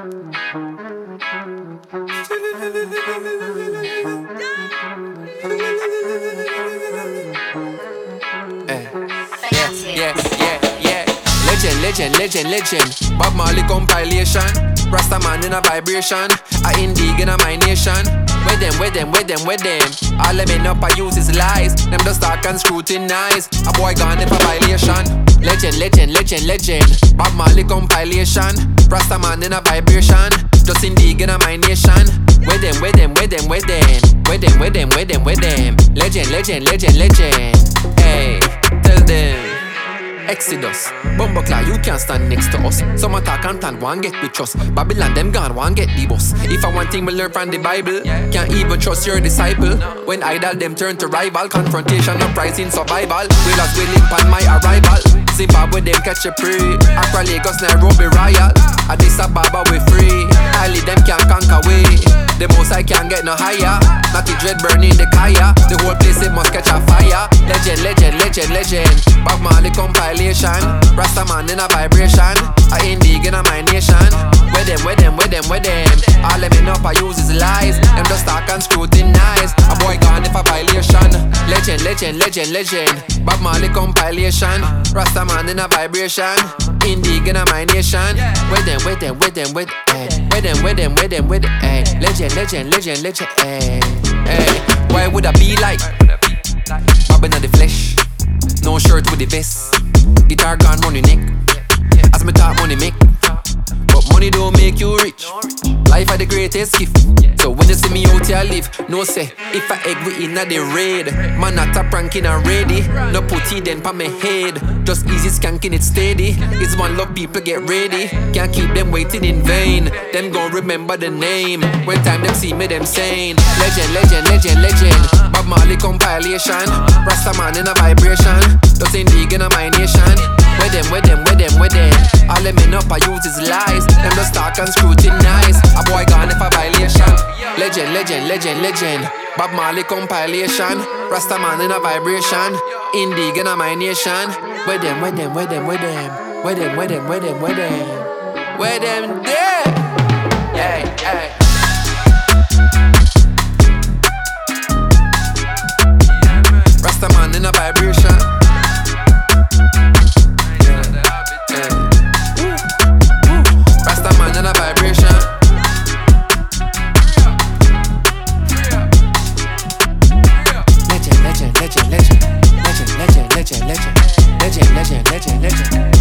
Legend. Bob Marley compilation. Rasta man in a vibration. A Indian in a my nation. Where them? All them end up I use his lies. Them just talk and scrutinize. A boy gone if a violation. Legend. Bob Marley compilation. Rasta man in a vibration. Just Indian in a my nation. Where them? Legend. Hey, tell them. Exodus, Bumbleclaw, you can't stand next to us. Some attack and tan, one get with trust. Babylon, them gone, one get the bus. If I one thing we learn from the Bible, can't even trust your disciple. When idol, them turn to rival. Confrontation, uprising, survival. Will as willing on my arrival. Zimbabwe, them catch a prey. Accra, Lagos, Nairobi, Royal. Addis Ababa, we free. Highly, them can't conquer way. The most I can't get no higher. Not the dread burning the kaya. The whole place, it must catch a fire. Legend. Bob Marley compilation. Rasta man in a vibration. A Indian in a my nation. Where them? All them end up I use his lies. Them just talk and scrutinize. A boy gone if a violation. Legend. Bob Marley compilation. Rasta man in a vibration. Indian in a my nation. Where them? Legend. Why would I be like Bobbing on the flesh? No shirt with the vest. Guitar gone round your neck. As me talk money make. But money don't make you rich. Life are the greatest gift. So when you see me out here live, no say if I egg we inna the raid. Man not a pranking and ready. No put it then pa me head. Just easy skanking it steady. It's one love people get ready. Can't keep them waiting in vain. Them gon' remember the name. When time them see me them saying Legend. Bob Marley compilation. Rasta man in a vibration. Just Indian in a my nation. Where them? All them end up I use his lies. Them just talk and scrutinize. A boy gone if a violation. Legend. Bob Marley compilation. Rasta man in a vibration. Indian in my nation. Where them there? Hey. Rasta man in a vibration. Rasta man in a vibration. Legend.